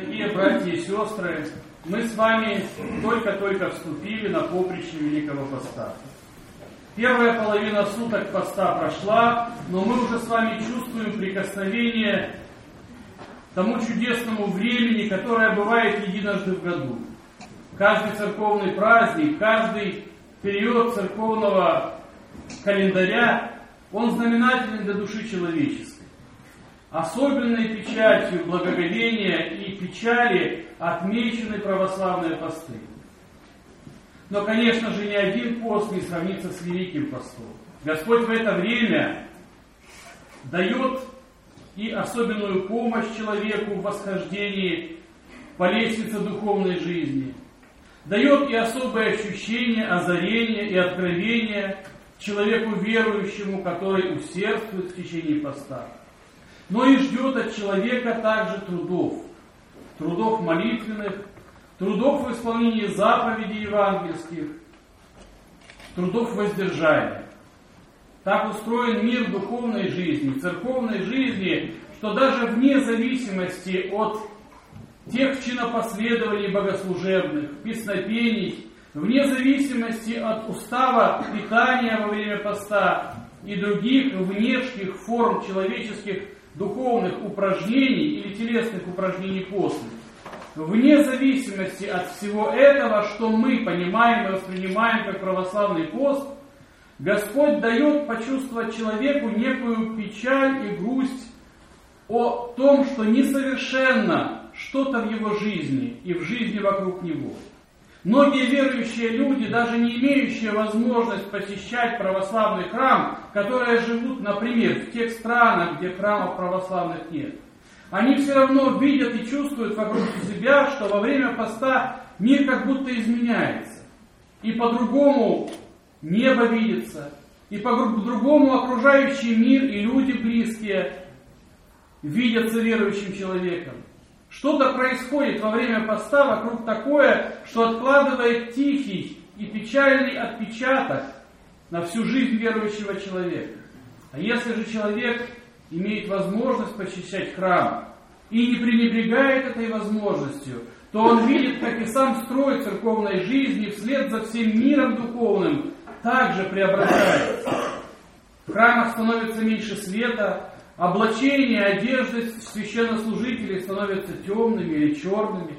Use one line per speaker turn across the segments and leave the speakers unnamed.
Дорогие братья и сестры, мы с вами только-только вступили на поприще Великого Поста. Первая половина суток поста прошла, но мы уже с вами чувствуем прикосновение к тому чудесному времени, которое бывает единожды в году. Каждый церковный праздник, каждый период церковного календаря, он знаменателен для души человеческой. Особенной печатью благоговения и печали отмечены православные посты. Но, конечно же, ни один пост не сравнится с Великим Постом. Господь в это время дает и особенную помощь человеку в восхождении по лестнице духовной жизни, дает и особое ощущение озарения и откровения человеку верующему, который усердствует в течение поста. Но и ждет от человека также трудов молитвенных, трудов в исполнении заповедей евангельских, трудов воздержания. Так устроен мир духовной жизни, церковной жизни, что даже вне зависимости от тех чинопоследований богослужебных, песнопений, вне зависимости от устава питания во время поста и других внешних форм человеческих духовных упражнений или телесных упражнений после, вне зависимости от всего этого, что мы понимаем и воспринимаем как православный пост, Господь дает почувствовать человеку некую печаль и грусть о том, что несовершенно что-то в его жизни и в жизни вокруг него. Многие верующие люди, даже не имеющие возможность посещать православный храм, которые живут, например, в тех странах, где храмов православных нет, они все равно видят и чувствуют вокруг себя, что во время поста мир как будто изменяется. И по-другому небо видится, и по-другому окружающий мир и люди близкие видятся верующим человеком. Что-то происходит во время поста вокруг такое, что откладывает тихий и печальный отпечаток на всю жизнь верующего человека. А если же человек имеет возможность посещать храм и не пренебрегает этой возможностью, то он видит, как и сам строй церковной жизни вслед за всем миром духовным также преображается. В храмах становится меньше света, облачения, одежды священнослужителей становятся темными или черными.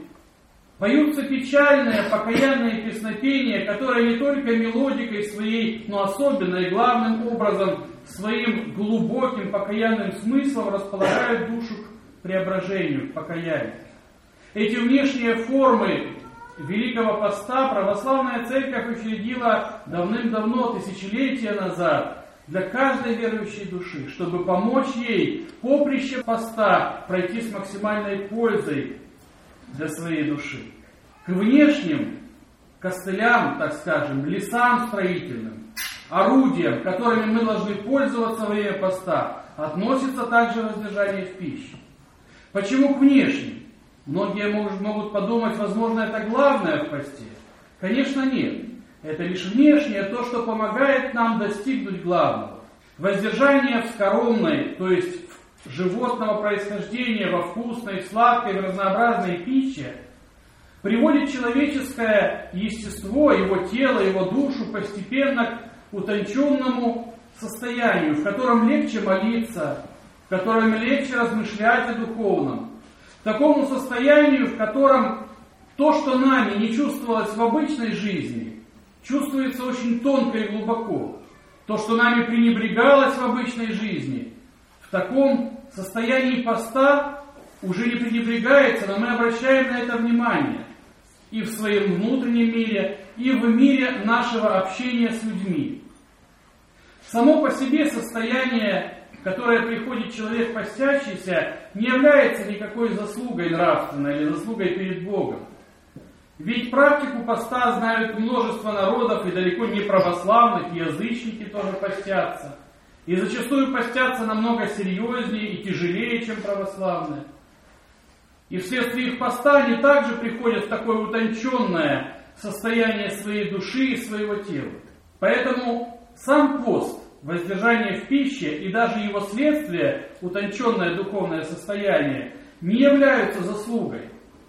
Поются печальные, покаянные песнопения, которые не только мелодикой своей, но особенно и главным образом своим глубоким покаянным смыслом располагают душу к преображению, к покаянию. Эти внешние формы Великого Поста православная церковь учредила давным-давно, тысячелетия назад, для каждой верующей души, чтобы помочь ей поприще поста пройти с максимальной пользой для своей души. К внешним костылям, так скажем, лесам строительным, орудиям, которыми мы должны пользоваться во время поста, относится также воздержание в пище. Почему к внешним? Многие могут подумать, возможно, это главное в посте. Конечно, нет. Это лишь внешнее, то, что помогает нам достигнуть главного. Воздержание в скоромной, то есть животного происхождения, во вкусной, сладкой, разнообразной пище, приводит человеческое естество, его тело, его душу постепенно к утонченному состоянию, в котором легче молиться, в котором легче размышлять о духовном, к такому состоянию, в котором то, что нами не чувствовалось в обычной жизни, чувствуется очень тонко и глубоко. То, что нами пренебрегалось в обычной жизни, в таком состоянии поста уже не пренебрегается, но мы обращаем на это внимание и в своем внутреннем мире, и в мире нашего общения с людьми. Само по себе состояние, в которое приходит человек постящийся, не является никакой заслугой нравственной или заслугой перед Богом. Ведь практику поста знают множество народов, и далеко не православных, и язычники тоже постятся. И зачастую постятся намного серьезнее и тяжелее, чем православные. И вследствие их поста они также приходят в такое утонченное состояние своей души и своего тела. Поэтому сам пост, воздержание в пище и даже его следствие, утонченное духовное состояние, не являются заслугой.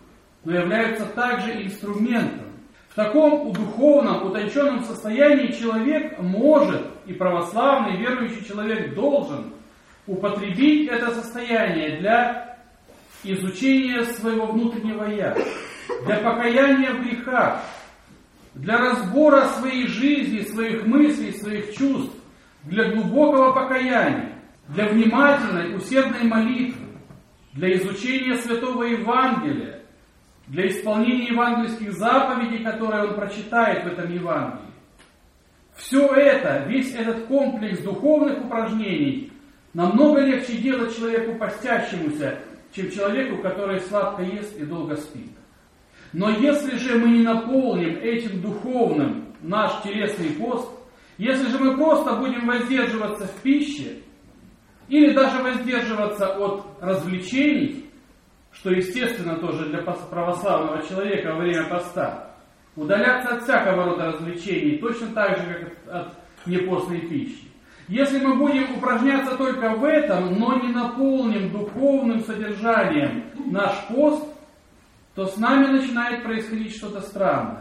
но являются также инструментом. В таком духовном, утонченном состоянии человек может, и православный, верующий человек должен употребить это состояние для изучения своего внутреннего «я», для покаяния в грехах, для разбора своей жизни, своих мыслей, своих чувств, для глубокого покаяния, для внимательной, усердной молитвы, для изучения Святого Евангелия, для исполнения евангельских заповедей, которые он прочитает в этом Евангелии. Все это, весь этот комплекс духовных упражнений намного легче делать человеку постящемуся, чем человеку, который сладко ест и долго спит. Но если же мы не наполним этим духовным наш телесный пост, если же мы просто будем воздерживаться в пище, или даже воздерживаться от развлечений, что естественно тоже для православного человека во время поста, удаляться от всякого рода развлечений, точно так же, как от непостной пищи. Если мы будем упражняться только в этом, но не наполним духовным содержанием наш пост, то с нами начинает происходить что-то странное.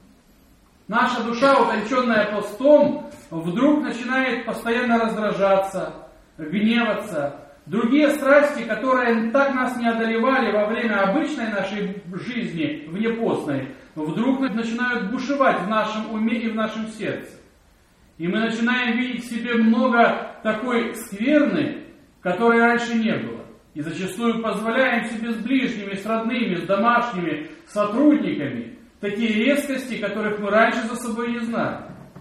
Наша душа, утонченная постом, вдруг начинает постоянно раздражаться, гневаться. Другие страсти, которые так нас не одолевали во время обычной нашей жизни, внепостной, вдруг начинают бушевать в нашем уме и в нашем сердце. И мы начинаем видеть в себе много такой скверны, которой раньше не было. И зачастую позволяем себе с ближними, с родными, с домашними, сотрудниками такие резкости, которых мы раньше за собой не знали.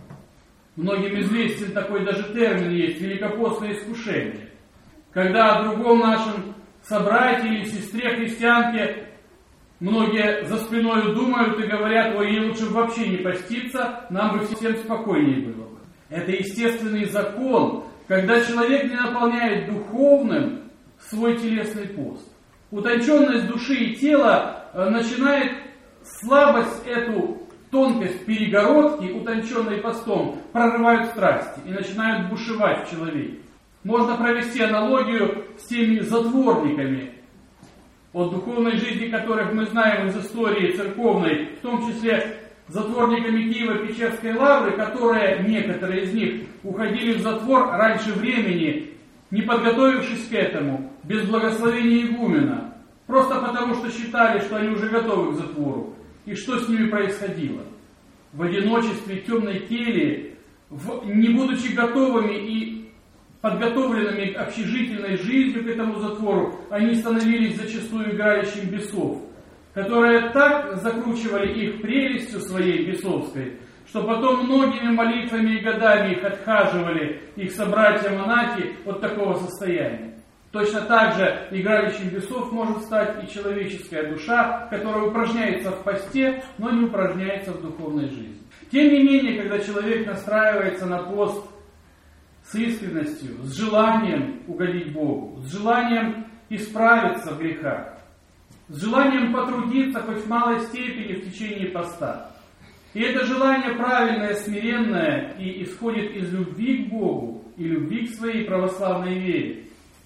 Многим известен такой даже термин есть — великопостное искушение. Когда о другом нашем собрате или сестре христианке многие за спиной думают и говорят: ой, ей лучше вообще не поститься, нам бы всем спокойнее было бы. Это естественный закон, когда человек не наполняет духовным свой телесный пост. Утонченность души и тела начинает слабость эту, тонкость перегородки, утонченной постом, прорывают страсти и начинают бушевать в человеке. Можно провести аналогию с теми затворниками, от духовной жизни которых мы знаем из истории церковной, в том числе затворниками Киево-Печерской лавры, которые, некоторые из них, уходили в затвор раньше времени, не подготовившись к этому, без благословения игумена, просто потому что считали, что они уже готовы к затвору. И что с ними происходило? В одиночестве темной кельи, не будучи готовыми и подготовленными к общежительной жизни к этому затвору, они становились зачастую играющим бесов, которые так закручивали их прелестью своей бесовской, что потом многими молитвами и годами их отхаживали их собратья-монахи от такого состояния. Точно так же играющим бесов может стать и человеческая душа, которая упражняется в посте, но не упражняется в духовной жизни. Тем не менее, когда человек настраивается на пост с искренностью, с желанием угодить Богу, с желанием исправиться в грехах, с желанием потрудиться хоть в малой степени в течение поста, и это желание правильное, смиренное и исходит из любви к Богу и любви к своей православной вере,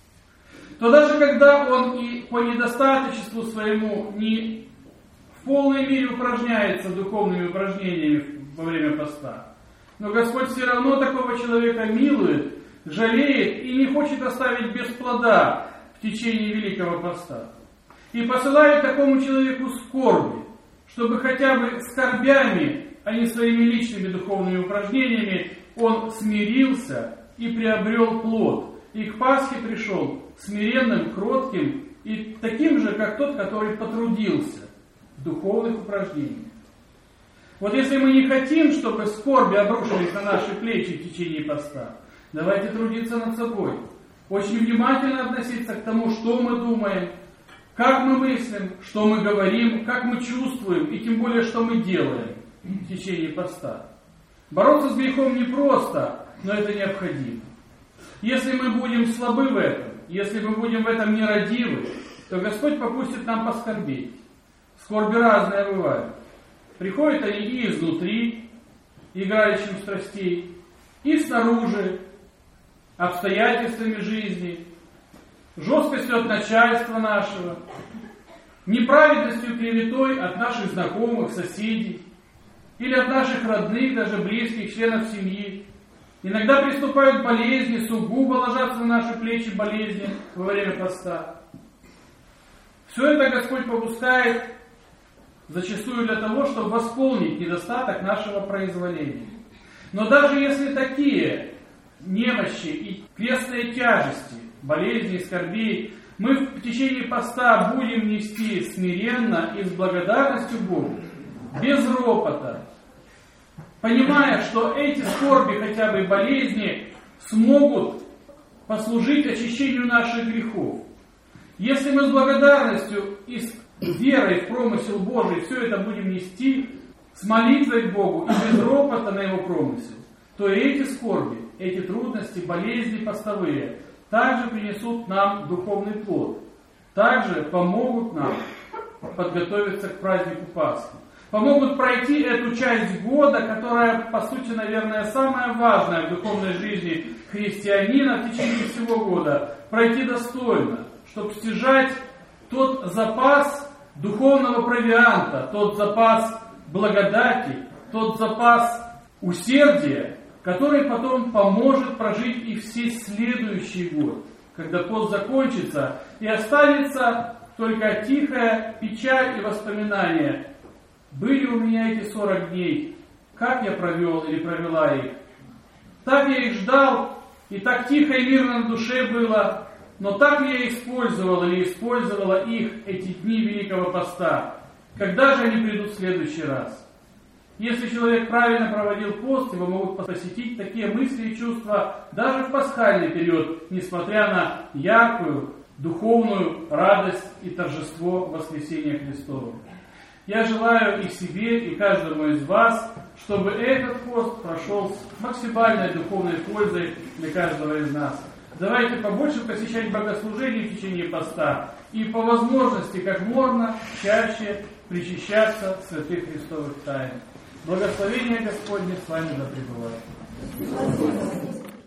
то даже когда он и по недостаточеству своему не в полной мере упражняется духовными упражнениями во время поста, но Господь все равно такого человека милует, жалеет и не хочет оставить без плода в течение Великого Поста. И посылает такому человеку скорби, чтобы хотя бы скорбями, а не своими личными духовными упражнениями, он смирился и приобрел плод. И к Пасхе пришел смиренным, кротким и таким же, как тот, который потрудился в духовных упражнениях. Вот если мы не хотим, чтобы скорби обрушились на наши плечи в течение поста, давайте трудиться над собой. Очень внимательно относиться к тому, что мы думаем, как мы мыслим, что мы говорим, как мы чувствуем и тем более, что мы делаем в течение поста. Бороться с грехом непросто, но это необходимо. Если мы будем слабы в этом, если мы будем в этом нерадивы, то Господь попустит нам поскорбеть. Скорби разные бывают. Приходят они и изнутри, играющим страстей, и снаружи, обстоятельствами жизни, жесткостью от начальства нашего, неправедностью клеветой от наших знакомых, соседей, или от наших родных, даже близких, членов семьи. Иногда приступают болезни, сугубо ложатся на наши плечи болезни во время поста. Все это Господь попускает зачастую для того, чтобы восполнить недостаток нашего произволения. Но даже если такие немощи и крестные тяжести, болезни и скорбей мы в течение поста будем нести смиренно и с благодарностью Богу, без ропота, понимая, что эти скорби, хотя бы болезни, смогут послужить очищению наших грехов. Если мы с благодарностью и с верой в промысел Божий все это будем нести, с молитвой к Богу и без ропота на Его промысел, то и эти скорби, эти трудности, болезни постовые также принесут нам духовный плод, также помогут нам подготовиться к празднику Пасхи. Помогут пройти эту часть года, которая, по сути, наверное, самая важная в духовной жизни христианина в течение всего года, пройти достойно, чтобы стяжать тот запас духовного провианта, тот запас благодати, тот запас усердия, который потом поможет прожить и все следующий год, когда пост закончится, и останется только тихая печаль и воспоминания. Были у меня эти 40 дней, как я провел или провела их. Так я их ждал, и так тихо и мирно на душе было, но так ли я использовал или использовала их, эти дни Великого Поста? Когда же они придут в следующий раз? Если человек правильно проводил пост, его могут посетить такие мысли и чувства даже в пасхальный период, несмотря на яркую духовную радость и торжество воскресения Христова. Я желаю и себе, и каждому из вас, чтобы этот пост прошел с максимальной духовной пользой для каждого из нас. Давайте побольше посещать богослужения в течение поста и по возможности как можно чаще причащаться святых Христовых тайн. Благословение Господне с вами да пребывает.